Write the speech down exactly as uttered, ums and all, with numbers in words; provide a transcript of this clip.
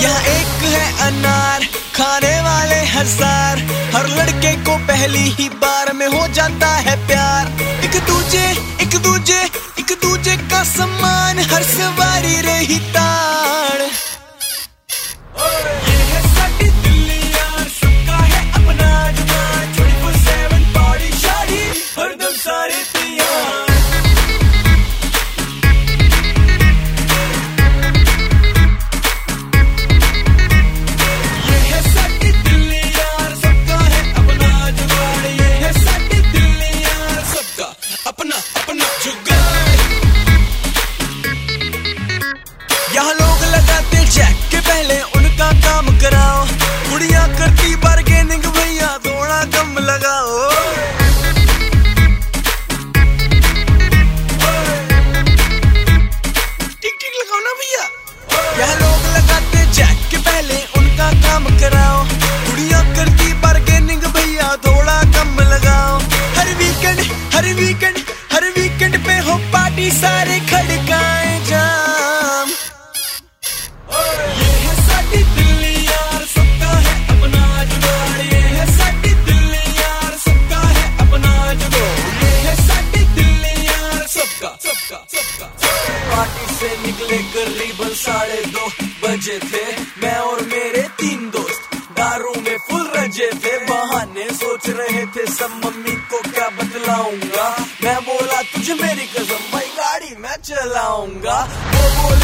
यहाँ एक है अनार खाने वाले हजार, हर लड़के को पहली ही बार में हो जाता है प्यार। एक दूजे एक दूजे एक दूजे का सम्मान, हर सवारी रही ताड़। ये है साडी दिल्ली यार, सबका है अपना जुगाड़, ट्वेंटी फोर सेवन पार्टी शादी हरदम सारे तैयार। यहाँ लोग लगाते चेक के पहले उनका काम कराओ, कुड़ियाँ करती बार्गेनिंग भैया थोड़ा कम लगाओ। ठीक ठीक लगाओ ना भैया। यहाँ लोग लगाते चेक के पहले उनका काम कराओ, कुड़ियाँ करती बार्गेनिंग भैया थोड़ा कम लगाओ। हर वीकेंड हर वीकेंड हर वीकेंड पे हो पार्टी, सारे खड़काए जाम। ये है साडी दिल्ली यार, सबका है अपना जुगाड़, ये है साडी दिल्ली यार, सबका है अपना जुगाड़, ये है साडी दिल्ली यार, सबका सबका सबका। पार्टी से निकले करीबन साढ़े दो बजे थे, मैं और मेरे तीन दोस्त दारू में फुल रजे थे। बहाने सोच रहे थे सब, मम्मी को क्या बतलाऊंगा। मैं बोला तुझे मेरी कसम भाई गाड़ी मैं चलाऊंगा, वो बोला